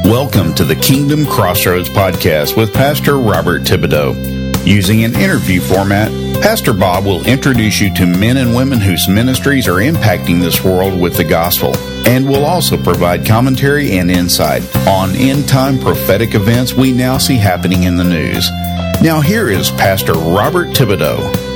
Welcome to the Kingdom Crossroads podcast with Pastor Robert Thibodeau. Using an interview format, Pastor Bob will introduce you to men and women whose ministries are impacting this world with the gospel, and will also provide commentary and insight on end-time prophetic events we now see happening in the news. Now here is Pastor Robert Thibodeau.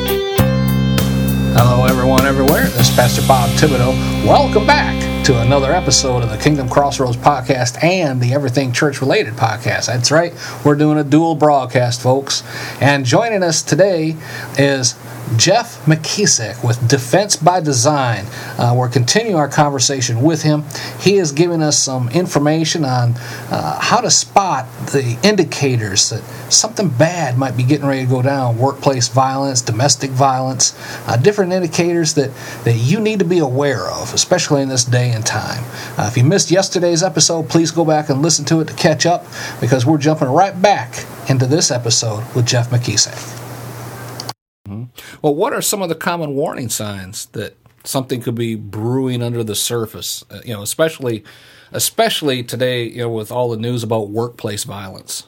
Hello everyone everywhere, this is Pastor Bob Thibodeau. Welcome back to another episode of the Kingdom Crossroads podcast and the Everything Church Related podcast. That's right, we're doing a dual broadcast, folks. And joining us today is Jeff McKissick with Defense by Design. We're continuing our conversation with him. He is giving us some information on how to spot the indicators that something bad might be getting ready to go down. Workplace violence, domestic violence, different indicators that you need to be aware of, especially in this day and time. If you missed yesterday's episode, please go back and listen to it to catch up, because we're jumping right back into this episode with Jeff McKissick. Well, what are some of the common warning signs that something could be brewing under the surface? Especially today, with all the news about workplace violence.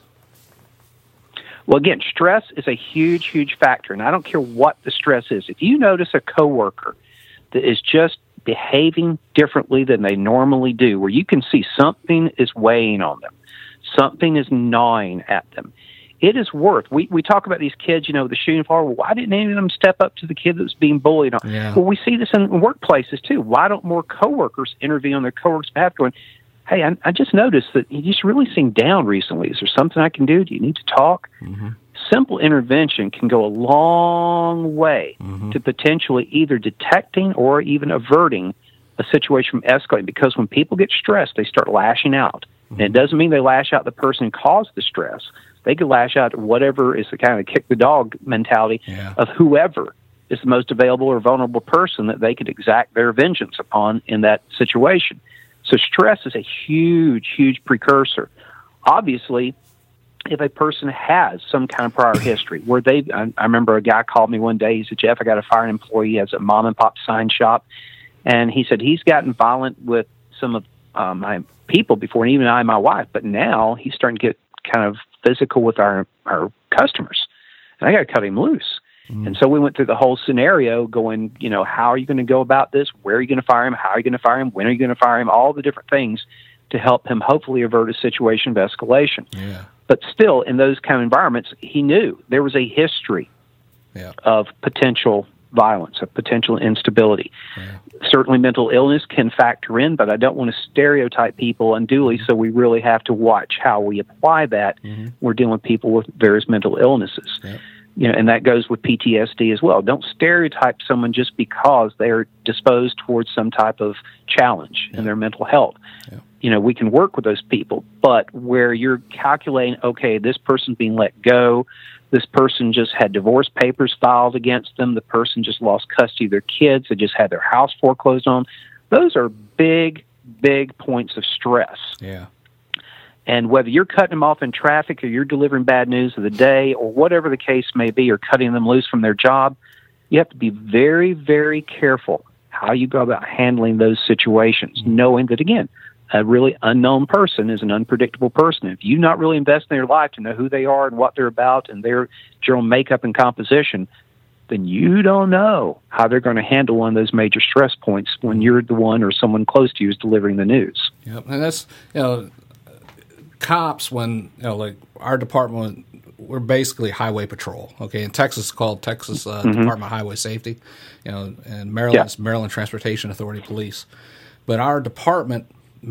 Well, again, stress is a huge, huge factor, and I don't care what the stress is. If you notice a coworker that is just behaving differently than they normally do, where you can see something is weighing on them, something is gnawing at them, it is worth. We talk about these kids, the shooting fall. Well, why didn't any of them step up to the kid that was being bullied on? Yeah. Well, we see this in workplaces too. Why don't more coworkers intervene on their coworkers' behalf, going, "Hey, I just noticed that you just really seem down recently. Is there something I can do? Do you need to talk?" Mm-hmm. Simple intervention can go a long way to potentially either detecting or even averting a situation from escalating. Because when people get stressed, they start lashing out. And it doesn't mean they lash out at the person who caused the stress. They could lash out at whatever is the kind of kick the dog mentality of whoever is the most available or vulnerable person that they could exact their vengeance upon in that situation. So stress is a huge, huge precursor. Obviously, if a person has some kind of prior history where I remember a guy called me one day. He said, "Jeff, I got to fire an employee. He has a mom and pop sign shop." And he said he's gotten violent with some of my people before, and even my wife. But now he's starting to get kind of physical with our customers. And I got to cut him loose. And so we went through the whole scenario going, how are you going to go about this? Where are you going to fire him? How are you going to fire him? When are you going to fire him? All the different things to help him hopefully avert a situation of escalation. Yeah. But still, in those kind of environments, he knew there was a history of potential violence, of potential instability. Yeah. Certainly mental illness can factor in, but I don't want to stereotype people unduly, so we really have to watch how we apply that. We're dealing with people with various mental illnesses. Yeah. And that goes with PTSD as well. Don't stereotype someone just because they're disposed towards some type of challenge in their mental health. Yeah. We can work with those people, but where you're calculating, okay, this person's being let go, this person just had divorce papers filed against them, the person just lost custody of their kids, they just had their house foreclosed on, those are big, big points of stress. Yeah. And whether you're cutting them off in traffic or you're delivering bad news of the day or whatever the case may be, or cutting them loose from their job, you have to be very, very careful how you go about handling those situations, knowing that, again, a really unknown person is an unpredictable person. If you not really invest in their life to know who they are and what they're about and their general makeup and composition, then you don't know how they're going to handle one of those major stress points when you're the one or someone close to you is delivering the news. Yep, and that's, cops, when, like our department, we're basically highway patrol. Okay, in Texas, it's called Texas Department of Highway Safety, and Maryland's Maryland Transportation Authority Police. But our department,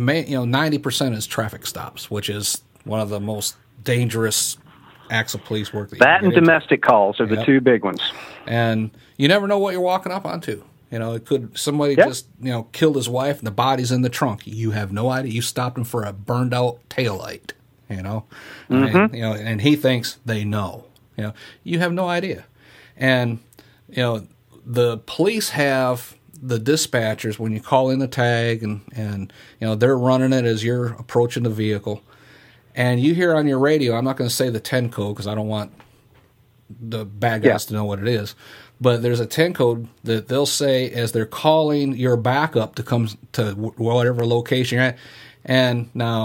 90% is traffic stops, which is one of the most dangerous acts of police work. That and domestic calls are the two big ones. And you never know what you're walking up onto. It could somebody just killed his wife and the body's in the trunk. You have no idea. You stopped him for a burned out taillight. And he thinks they know. You have no idea. And the police have the dispatchers when you call in the tag, and they're running it as you're approaching the vehicle, and you hear on your radio. I'm not going to say the 10 code because I don't want the bad guys to know what it is. But there's a 10 code that they'll say as they're calling your backup to come to whatever location you're at. And now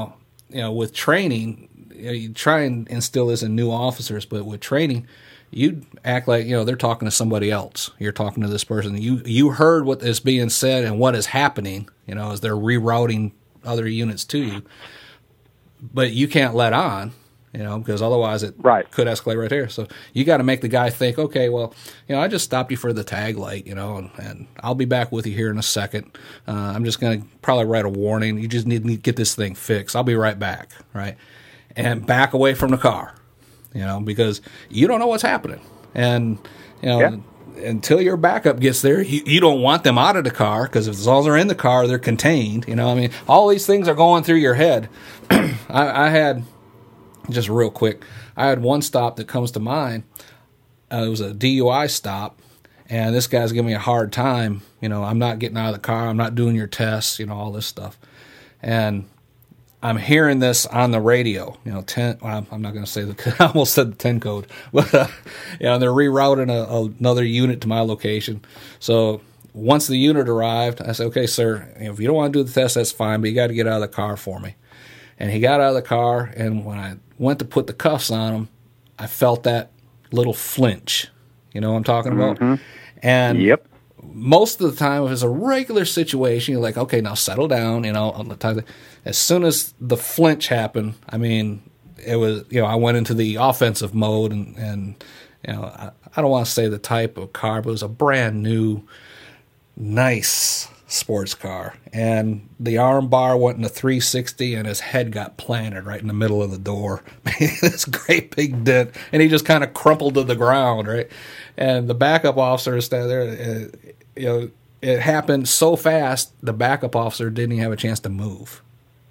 with training, you try and instill this in new officers, but with training, you act like, they're talking to somebody else. You're talking to this person. You heard what is being said and what is happening, as they're rerouting other units to you. But you can't let on, because otherwise it could escalate right here. So you got to make the guy think, okay, well, I just stopped you for the tag light, and I'll be back with you here in a second. I'm just going to probably write a warning. You just need to get this thing fixed. I'll be right back, right? And back away from the car. Because you don't know what's happening. And, until your backup gets there, you don't want them out of the car, because if as long as they're in the car, they're contained. All these things are going through your head. I had, just real quick, I had one stop that comes to mind. It was a DUI stop, and this guy's giving me a hard time. I'm not getting out of the car. I'm not doing your tests, all this stuff. And I'm hearing this on the radio, 10, well, I'm not going to say I almost said the 10 code, but, they're rerouting another unit to my location. So once the unit arrived, I said, okay, sir, if you don't want to do the test, that's fine, but you got to get out of the car for me. And he got out of the car, and when I went to put the cuffs on him, I felt that little flinch. You know what I'm talking about? Mm-hmm. And yep. Most of the time, if it's a regular situation, you're like, okay, now settle down, As soon as the flinch happened, it was, I went into the offensive mode, and I don't want to say the type of car, but it was a brand new, nice sports car. And the arm bar went in a 360, and his head got planted right in the middle of the door. This great big dent, and he just kind of crumpled to the ground, right? And the backup officer is standing there. It happened so fast, the backup officer didn't even have a chance to move.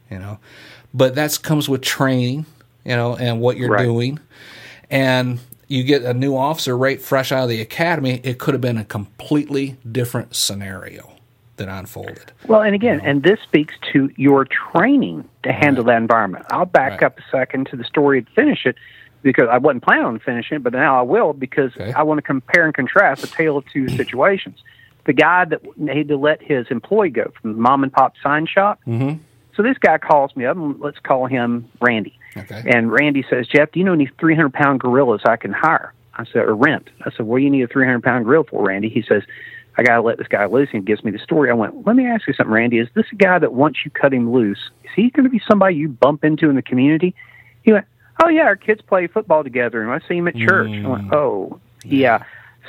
But that comes with training, and what you're doing. And you get a new officer right fresh out of the academy, it could have been a completely different scenario that unfolded. Well, and again, and this speaks to your training to handle that environment. I'll back up a second to the story and finish it, because I wasn't planning on finishing it, but now I will, because I want to compare and contrast a tale of two situations. The guy that had to let his employee go from the mom and pop sign shop. Mm-hmm. So this guy calls me up, and let's call him Randy. Okay. And Randy says, Jeff, do you know any 300-pound gorillas I can hire? I said, or rent. I said, what do you need a 300-pound gorilla for, Randy? He says, I got to let this guy loose. And he gives me the story. I went, let me ask you something, Randy. Is this a guy that once you cut him loose, is he going to be somebody you bump into in the community? He went, oh, yeah, our kids play football together, and I see him at church. I went, oh, yeah.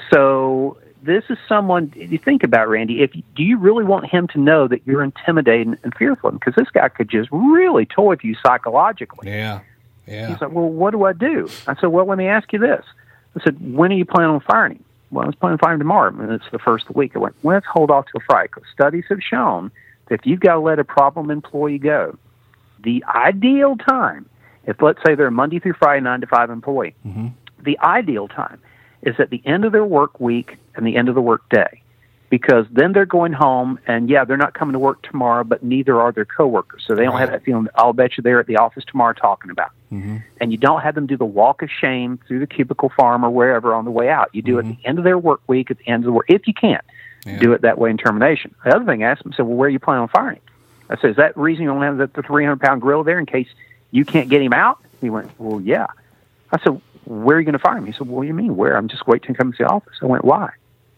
So this is someone, you think about, Randy, do you really want him to know that you're intimidated and fearful of him? Because this guy could just really toy with you psychologically. Yeah. He's like, well, what do I do? I said, well, let me ask you this. I said, when are you planning on firing him? Well, I was planning on firing him tomorrow, and it's the first of the week. I went, well, let's hold off till Friday, because studies have shown that if you've got to let a problem employee go, the ideal time, if let's say they're a Monday through Friday 9 to 5 employee, the ideal time is at the end of their work week and the end of the work day, because then they're going home, and they're not coming to work tomorrow, but neither are their coworkers, so they don't have that feeling that I'll bet you they're at the office tomorrow talking about. And you don't have them do the walk of shame through the cubicle farm or wherever on the way out. You do it at the end of their work week, at the end of the work, if you can. Do it that way in termination. The other thing I asked him, I said, well, where are you planning on firing him? I said, is that the reason you don't have the 300-pound gorilla there in case you can't get him out? He went, well, yeah. I said, where are you going to fire him? He said, well, what do you mean, where? I'm just waiting to come to the office. I went, why?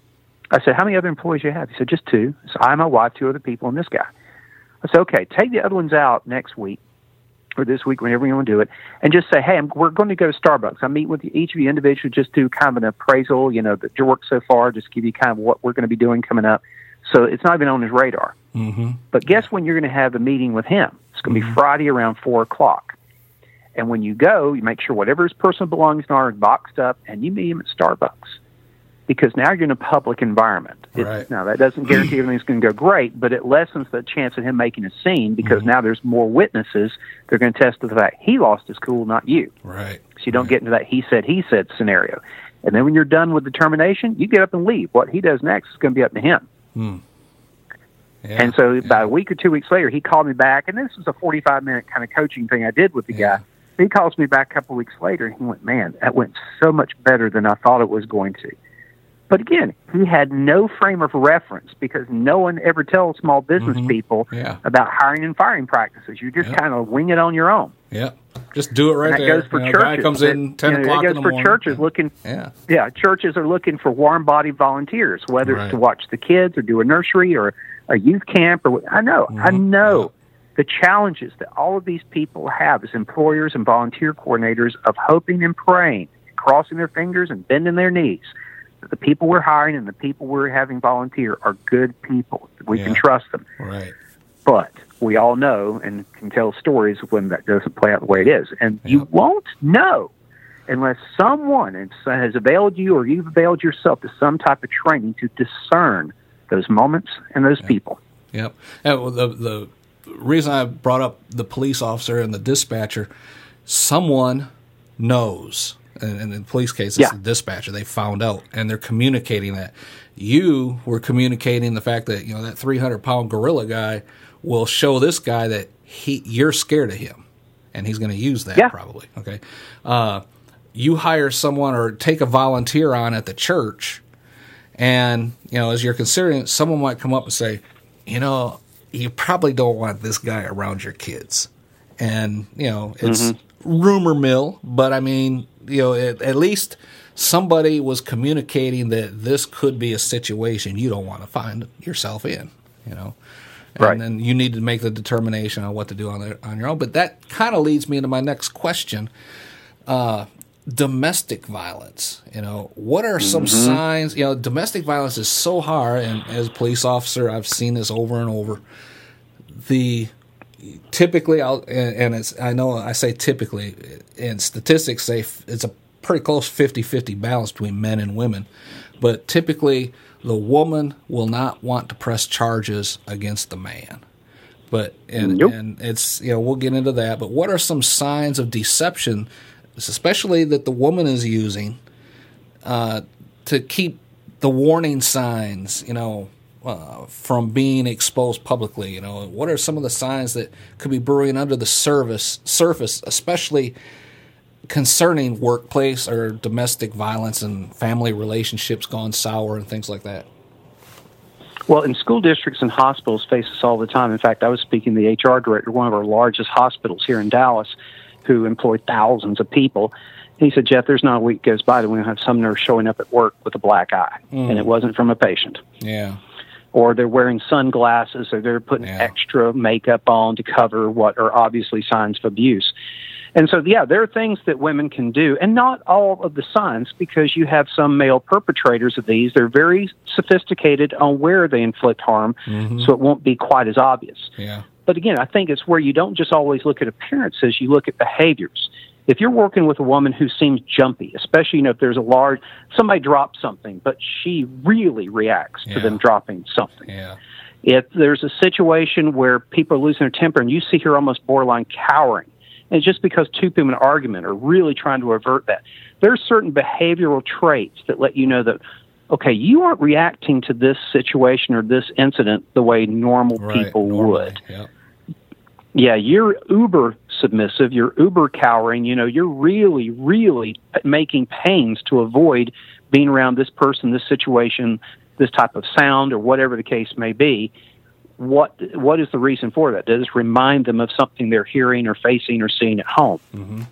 I said, how many other employees do you have? He said, just 2. So I, my wife, 2 other people, and this guy. I said, okay, take the other ones out next week or this week, whenever you want to do it, and just say, hey, we're going to go to Starbucks. I meet with each of you individually, just do kind of an appraisal, that your work so far, just give you kind of what we're going to be doing coming up. So it's not even on his radar. But guess when you're going to have a meeting with him? It's going to be Friday around 4 o'clock. And when you go, you make sure whatever his personal belongings are is boxed up, and you meet him at Starbucks. Because now you're in a public environment. Now, that doesn't guarantee everything's going to go great, but it lessens the chance of him making a scene, because now there's more witnesses. They're going to test to the fact he lost his cool, not you. So you don't get into that he said scenario. And then when you're done with the termination, you get up and leave. What he does next is going to be up to him. And so about a week or 2 weeks later, he called me back, and this was a 45-minute kind of coaching thing I did with the guy. He calls me back a couple of weeks later, and he went, man, that went so much better than I thought it was going to. But again, he had no frame of reference because no one ever tells small business people about hiring and firing practices. You just kind of wing it on your own. Yeah, just do it right and that there. Goes for churches. Guy comes in 10 o'clock in the morning. It goes for churches looking. Yeah, churches are looking for warm-bodied volunteers, whether it's to watch the kids or do a nursery or a youth camp. Or I know the challenges that all of these people have as employers and volunteer coordinators of hoping and praying, crossing their fingers and bending their knees. The people we're hiring and the people we're having volunteer are good people. We can trust them. Right. But we all know and can tell stories when that doesn't play out the way it is. And you won't know unless someone has availed you or you've availed yourself to some type of training to discern those moments and those people. Yep. And the reason I brought up the police officer and the dispatcher, someone knows. And in the police case, it's the dispatcher. They found out, and they're communicating that. You were communicating the fact that that 300-pound gorilla guy will show this guy that you're scared of him, and he's going to use that probably. Okay, you hire someone or take a volunteer on at the church, and as you're considering it, someone might come up and say, you probably don't want this guy around your kids, and it's rumor mill, but I mean. At least somebody was communicating that this could be a situation you don't want to find yourself in, and then you need to make the determination on what to do on your own. But that kind of leads me into my next question. Domestic violence, what are some signs? Domestic violence is so hard, and as a police officer, I've seen this over and over. Typically, I know I say typically, and statistics say it's a pretty close 50-50 balance between men and women. But typically, the woman will not want to press charges against the man. But and it's we'll get into that. But what are some signs of deception, especially that the woman is using to keep the warning signs, from being exposed publicly? What are some of the signs that could be brewing under the surface, especially concerning workplace or domestic violence and family relationships gone sour and things like that? Well, in school districts and hospitals face this all the time. In fact, I was speaking to the HR director of one of our largest hospitals here in Dallas who employ thousands of people. He said, Jeff, there's not a week goes by that we don't have some nurse showing up at work with a black eye, and it wasn't from a patient. Yeah. Or they're wearing sunglasses, or they're putting extra makeup on to cover what are obviously signs of abuse. And so, there are things that women can do, and not all of the signs, because you have some male perpetrators of these. They're very sophisticated on where they inflict harm, so it won't be quite as obvious. Yeah. But again, I think it's where you don't just always look at appearances, you look at behaviors. If you're working with a woman who seems jumpy, especially if there's somebody drops something, but she really reacts to them dropping something. Yeah. If there's a situation where people are losing their temper and you see her almost borderline cowering, and it's just because two people in an argument are really trying to avert that, there are certain behavioral traits that let you know that, okay, you aren't reacting to this situation or this incident the way normal people would. Yep. Yeah, you're uber submissive, you're uber cowering, you're really, really making pains to avoid being around this person, this situation, this type of sound, or whatever the case may be. What is the reason for that? Does it remind them of something they're hearing or facing or seeing at home? Mm-hmm.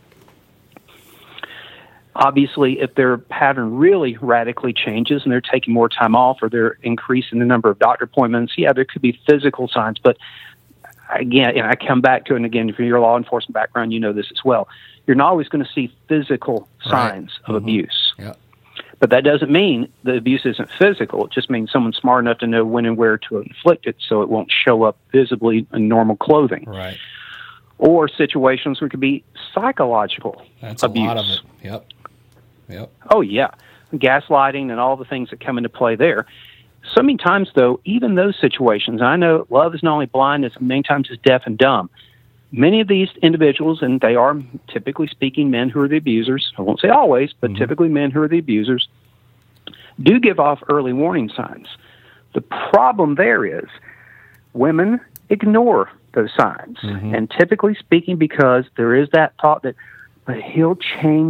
Obviously, if their pattern really radically changes and they're taking more time off or they're increasing the number of doctor appointments, there could be physical signs, but again, and I come back to it, and again, from your law enforcement background, you know this as well. You're not always going to see physical signs of abuse. Yeah. But that doesn't mean the abuse isn't physical. It just means someone's smart enough to know when and where to inflict it so it won't show up visibly in normal clothing. Right. Or situations where it could be psychological That's abuse. A lot of it. Yep. Oh, yeah. Gaslighting and all the things that come into play there. So many times, though, even those situations, I know love is not only blind, it's many times it's deaf and dumb. Many of these individuals, and they are typically speaking men who are the abusers, I won't say always, but typically men who are the abusers, do give off early warning signs. The problem there is women ignore those signs. And typically speaking, because there is that thought that, but he'll change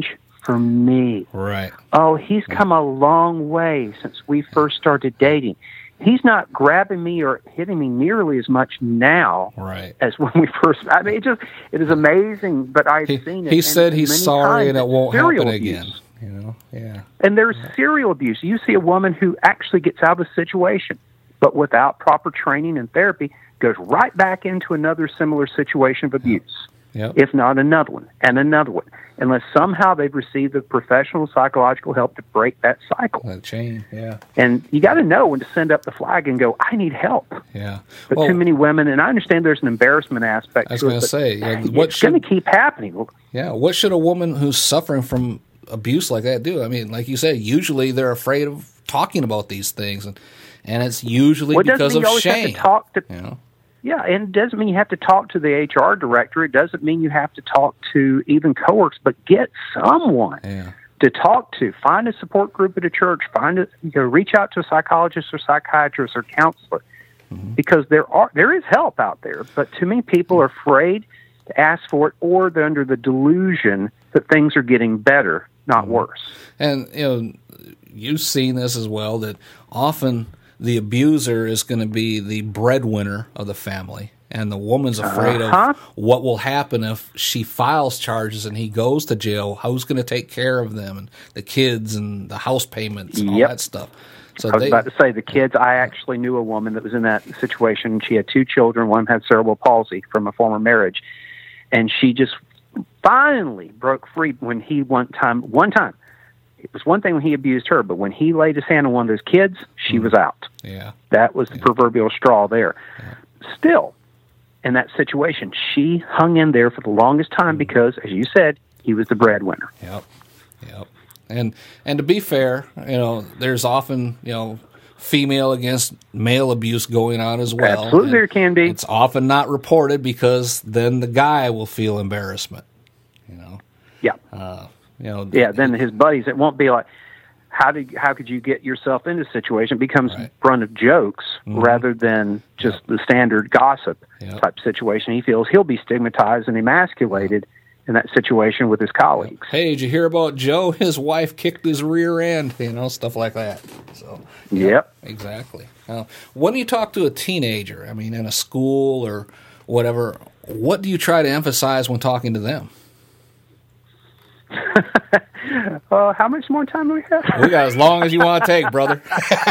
for me. Right. Oh, he's come a long way since we first started dating. He's not grabbing me or hitting me nearly as much now as when we first. I mean, it is amazing. But I've seen it. He said he's sorry and it won't happen again. You know, yeah. And there's serial abuse. You see a woman who actually gets out of a situation, but without proper training and therapy, goes right back into another similar situation of abuse. Yep. If not another one, and another one, unless somehow they've received the professional psychological help to break that cycle. That chain, yeah. And you got to know when to send up the flag and go, I need help. Yeah. But too many women, and I understand there's an embarrassment aspect to it. I was going to say, it's going to keep happening. Yeah, what should a woman who's suffering from abuse like that do? I mean, like you said, usually they're afraid of talking about these things, and it's usually because of shame. Have to talk to, Yeah, and it doesn't mean you have to talk to the HR director. It doesn't mean you have to talk to even coworkers, but get someone to talk to. Find a support group at a church. Reach out to a psychologist or psychiatrist or counselor, because there is help out there. But too many people are afraid to ask for it, or they're under the delusion that things are getting better, not worse. And you've seen this as well, that often the abuser is going to be the breadwinner of the family, and the woman's afraid of what will happen if she files charges and he goes to jail. Who's going to take care of them, and the kids and the house payments and all that stuff. So I was about to say, the kids, I actually knew a woman that was in that situation. She had 2 children. One had cerebral palsy from a former marriage, and she just finally broke free when he one time. It was one thing when he abused her, but when he laid his hand on one of those kids, she was out. Yeah. That was the proverbial straw there. Yeah. Still, in that situation, she hung in there for the longest time because, as you said, he was the breadwinner. Yep. And to be fair, there's often, female against male abuse going on as well. Absolutely, there can be. It's often not reported because then the guy will feel embarrassment, Yeah. Then his buddies, it won't be like, how could you get yourself into a situation? It becomes front of jokes rather than just the standard gossip type situation. He feels he'll be stigmatized and emasculated in that situation with his colleagues. Hey, did you hear about Joe? His wife kicked his rear end, stuff like that. So, exactly. Now, when you talk to a teenager, I mean, in a school or whatever, what do you try to emphasize when talking to them? How much more time do we have? We got as long as you want to take, brother.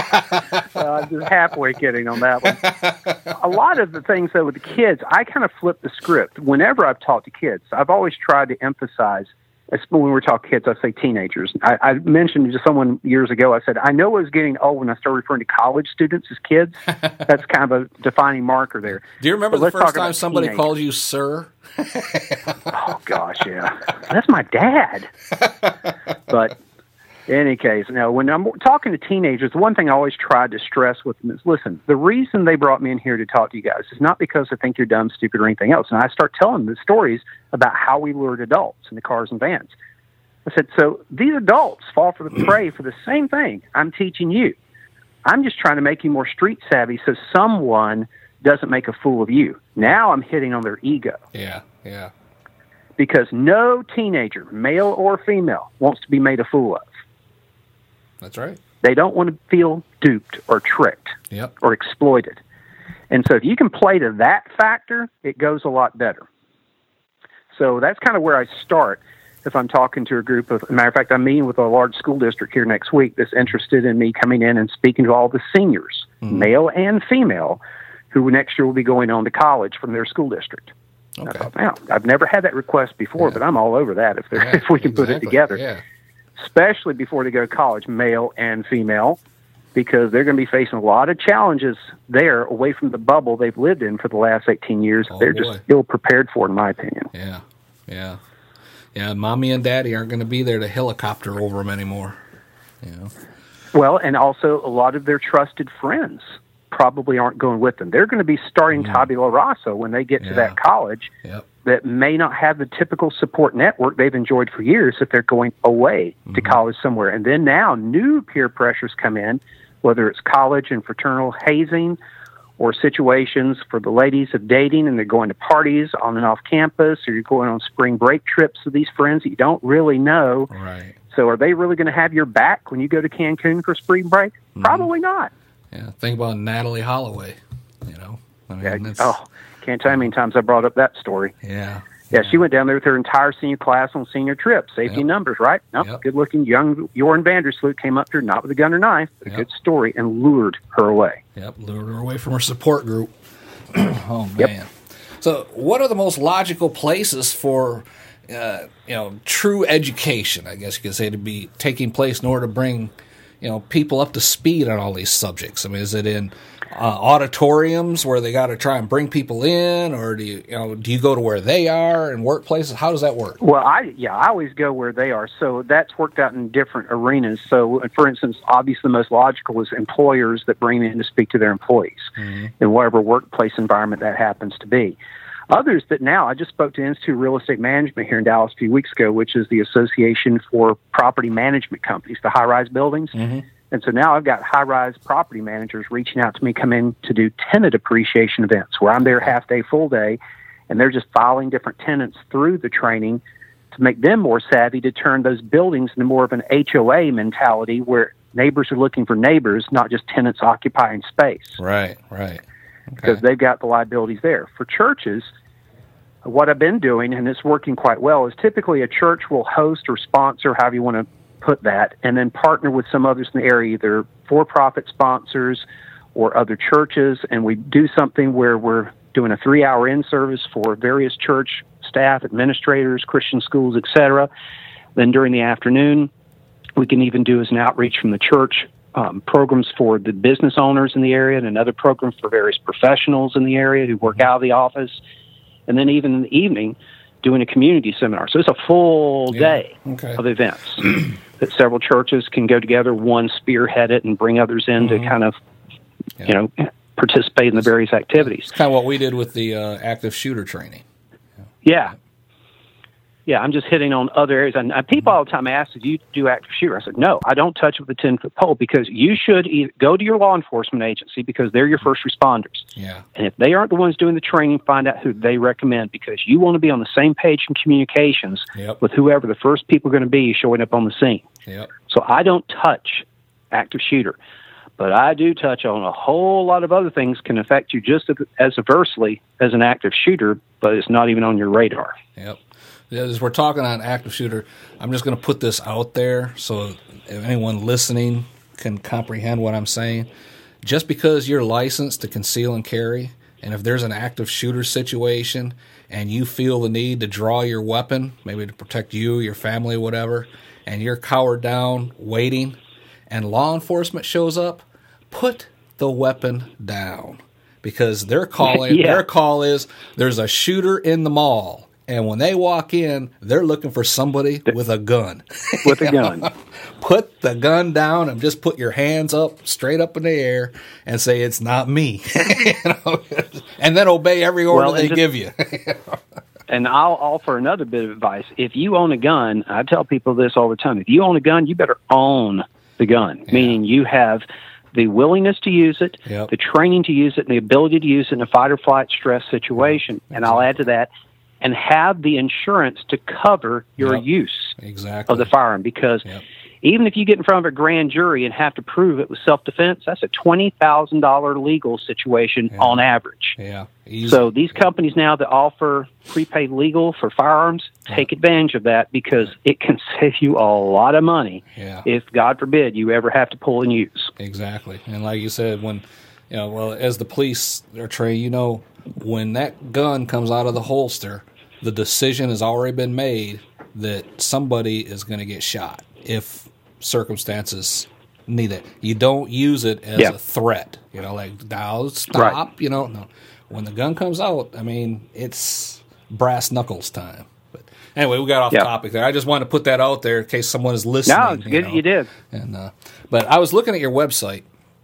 I'm just halfway kidding on that one. A lot of the things, though, with the kids, I kind of flip the script. Whenever I've talked to kids, I've always tried to emphasize, when we're talking kids, I say teenagers. I mentioned to someone years ago, I said, I know I was getting old when I started referring to college students as kids. That's kind of a defining marker there. Do you remember the first time somebody called you sir? Oh, gosh, yeah. That's my dad. But in any case, when I'm talking to teenagers, the one thing I always try to stress with them is, listen, the reason they brought me in here to talk to you guys is not because I think you're dumb, stupid, or anything else. And I start telling them the stories about how we lured adults in the cars and vans. I said, so these adults fall for the prey for the same thing I'm teaching you. I'm just trying to make you more street savvy so someone doesn't make a fool of you. Now I'm hitting on their ego. Yeah. Because no teenager, male or female, wants to be made a fool of. That's right. They don't want to feel duped or tricked or exploited. And so if you can play to that factor, it goes a lot better. So that's kind of where I start if I'm talking to a group of, as a matter of fact, I'm meeting with a large school district here next week that's interested in me coming in and speaking to all the seniors, male and female, who next year will be going on to college from their school district. Okay. I thought, wow, I've never had that request before, but I'm all over that if we can put it together. Yeah. Especially before they go to college, male and female, because they're going to be facing a lot of challenges there away from the bubble they've lived in for the last 18 years. They're just ill-prepared for, in my opinion. Yeah, Mommy and Daddy aren't going to be there to helicopter over them anymore. Well, and also a lot of their trusted friends probably aren't going with them. They're going to be starting tabula rasa when they get to that college that may not have the typical support network they've enjoyed for years if they're going away to college somewhere. And then now new peer pressures come in, whether it's college and fraternal hazing or situations for the ladies of dating and they're going to parties on and off campus, or you're going on spring break trips with these friends that you don't really know. Right. So are they really going to have your back when you go to Cancun for spring break? Mm-hmm. Probably not. Yeah. Think about Natalie Holloway, I mean, can't tell you how many times I brought up that story. Yeah. Yeah, she went down there with her entire senior class on senior trip. Safety numbers, right? Nope. Good-looking young Jorn Vandersloot came up here, not with a gun or knife, but a good story, and lured her away. Yep, lured her away from her support group. Oh, man. Yep. So what are the most logical places for, true education, I guess you could say, to be taking place in order to bring, people up to speed on all these subjects? I mean, is it in auditoriums where they got to try and bring people in, or do you go to where they are in workplaces? How does that work? Well, I always go where they are. So that's worked out in different arenas. So, for instance, obviously the most logical is employers that bring in to speak to their employees in whatever workplace environment that happens to be. Others that now, I just spoke to Institute of Real Estate Management here in Dallas a few weeks ago, which is the Association for Property Management Companies, the high-rise buildings. And so now I've got high-rise property managers reaching out to me, come in to do tenant appreciation events where I'm there half day, full day, and they're just filing different tenants through the training to make them more savvy to turn those buildings into more of an HOA mentality where neighbors are looking for neighbors, not just tenants occupying space. Right. Because they've got the liabilities there. For churches, what I've been doing, and it's working quite well, is typically a church will host or sponsor, however you want to put that, and then partner with some others in the area, either for-profit sponsors or other churches, and we do something where we're doing a 3-hour in-service for various church staff, administrators, Christian schools, etc. Then during the afternoon, we can even do as an outreach from the church, programs for the business owners in the area and another program for various professionals in the area who work out of the office, and then even in the evening, doing a community seminar. So it's a full day of events that several churches can go together, one spearhead it and bring others in to kind of, participate in the various activities. It's kind of what we did with the active shooter training. Yeah, I'm just hitting on other areas. And people all the time ask, do you do active shooter? I said, no, I don't touch it with a 10-foot pole because you should either go to your law enforcement agency because they're your first responders. Yeah. And if they aren't the ones doing the training, find out who they recommend because you want to be on the same page in communications with whoever the first people are going to be showing up on the scene. Yep. So I don't touch active shooter, but I do touch on a whole lot of other things can affect you just as adversely as an active shooter, but it's not even on your radar. Yep. As we're talking on active shooter, I'm just going to put this out there so if anyone listening can comprehend what I'm saying. Just because you're licensed to conceal and carry, and if there's an active shooter situation and you feel the need to draw your weapon, maybe to protect you, your family, whatever, and you're cowered down waiting, and law enforcement shows up, put the weapon down. Because their call is there's a shooter in the mall. And when they walk in, they're looking for somebody with a gun. With a gun. Put the gun down and just put your hands up, straight up in the air, and say, it's not me. And then obey every order they give you. And I'll offer another bit of advice. If you own a gun, I tell people this all the time. If you own a gun, you better own the gun, meaning you have the willingness to use it, the training to use it, and the ability to use it in a fight or flight stress situation. And I'll add to that, and have the insurance to cover your use of the firearm. Because even if you get in front of a grand jury and have to prove it was self-defense, that's a $20,000 legal situation on average. So these companies now that offer prepaid legal for firearms, take advantage of that because it can save you a lot of money if, God forbid, you ever have to pull and use. Exactly. And like you said, when as the police are trained, when that gun comes out of the holster, the decision has already been made that somebody is going to get shot if circumstances need it. You don't use it as a threat, now stop, no. When the gun comes out, I mean, it's brass knuckles time. But anyway, we got off topic there. I just wanted to put that out there in case someone is listening. No, it's good you did. And but I was looking at your website,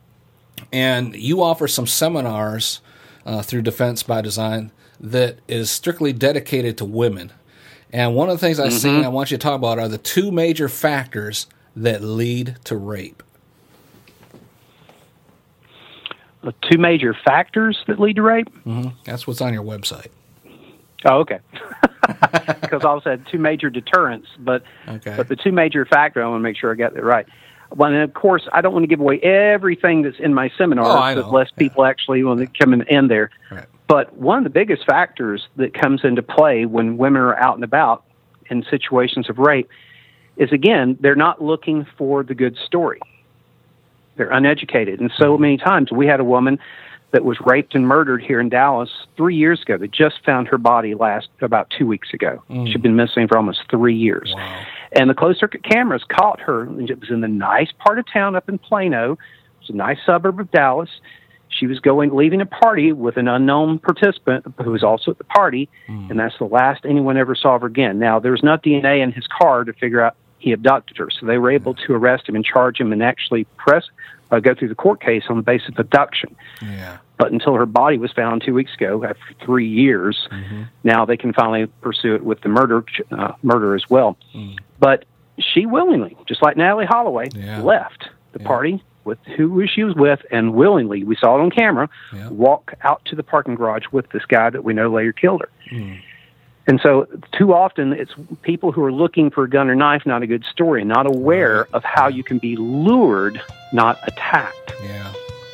and you offer some seminars through Defense by Design that is strictly dedicated to women. And one of the things I've seen I want you to talk about are the 2 major factors that lead to rape. two major factors that lead to rape. Mm-hmm. That's what's on your website. Oh, okay. Because I also had two major deterrents, but the two major factors, I want to make sure I got that right. Well, and of course, I don't want to give away everything that's in my seminar, unless people actually want to come in there. Right. But one of the biggest factors that comes into play when women are out and about in situations of rape is, again, they're not looking for the good story. They're uneducated. And so many times we had a woman that was raped and murdered here in Dallas 3 years ago. They just found her body about 2 weeks ago. She'd been missing for almost 3 years. Wow. And the closed-circuit cameras caught her. It was in the nice part of town up in Plano. It's a nice suburb of Dallas. She was leaving a party with an unknown participant who was also at the party, and that's the last anyone ever saw of her again. Now, there was no DNA in his car to figure out he abducted her, so they were able to arrest him and charge him and actually go through the court case on the basis of abduction. Yeah. But until her body was found 2 weeks ago, after 3 years, now they can finally pursue it with the murder as well. But she willingly, just like Natalie Holloway, left the party with who she was with, and willingly, we saw it on camera, walk out to the parking garage with this guy that we know later killed her. And so too often it's people who are looking for a gun or knife, not a good story, not aware of how you can be lured, not attacked. Yeah.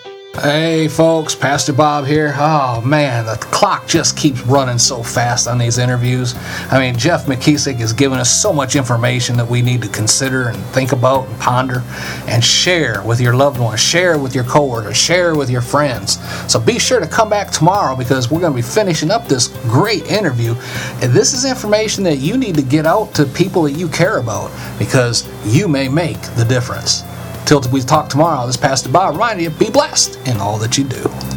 Hey folks, Pastor Bob here. Oh man, the clock just keeps running so fast on these interviews. I mean, Jeff McKissick has given us so much information that we need to consider and think about and ponder and share with your loved ones, share with your coworkers, share with your friends. So be sure to come back tomorrow, because we're going to be finishing up this great interview. And this is information that you need to get out to people that you care about, because you may make the difference. Till we talk tomorrow, this is Pastor Bob reminding you, be blessed in all that you do.